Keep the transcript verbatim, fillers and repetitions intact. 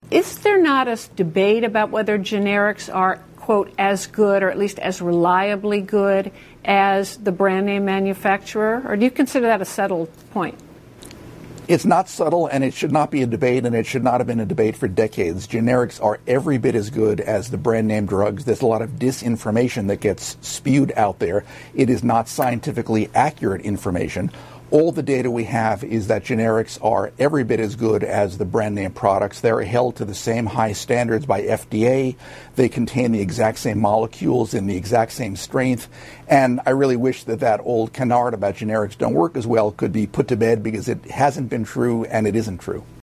Is there not a debate about whether generics are, quote, as good or at least as reliably good as the brand name manufacturer? Or do you consider that a settled point? It's not subtle, and it should not be a debate, and it should not have been a debate for decades. Generics are every bit as good as the brand name drugs. There's a lot of disinformation that gets spewed out there. It is not scientifically accurate information. All the data we have is that generics are every bit as good as the brand name products. They're held to the same high standards by F D A. They contain the exact same molecules in the exact same strength. And I really wish that that old canard about generics don't work as well could be put to bed, because it hasn't been true and it isn't true.